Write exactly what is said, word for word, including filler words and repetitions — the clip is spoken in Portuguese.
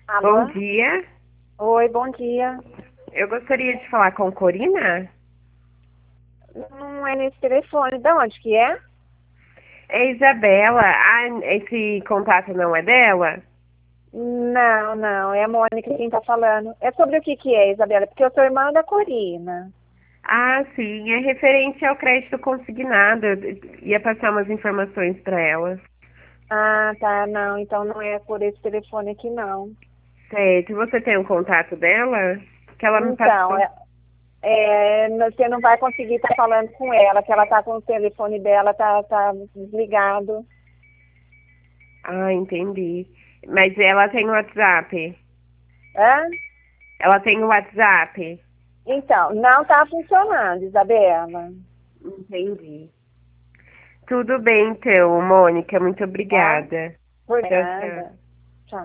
Bom Alô? dia. Oi, bom dia. Eu gostaria de falar com Corina. Não é nesse telefone. De onde que é? É Isabela. Ah, esse contato não é dela? Não, não, é a Mônica quem tá falando. É sobre o que que é, Isabela? Porque eu sou irmã da Corina. Ah, sim. É referente ao crédito consignado. Eu ia passar umas informações para ela. Ah, tá, não, então não é por esse telefone aqui, não. Certo. Você tem o contato dela? Que ela me Então, passou. é, é, você não vai conseguir estar falando com ela, que ela tá com o telefone dela, tá, tá desligado. Ah, entendi. Mas ela tem o WhatsApp. Hã? Ela tem o WhatsApp. Então, não tá funcionando, Isabela. Entendi. Tudo bem, então, Mônica. Muito Tá? obrigada. Por Tchau, tchau. nada.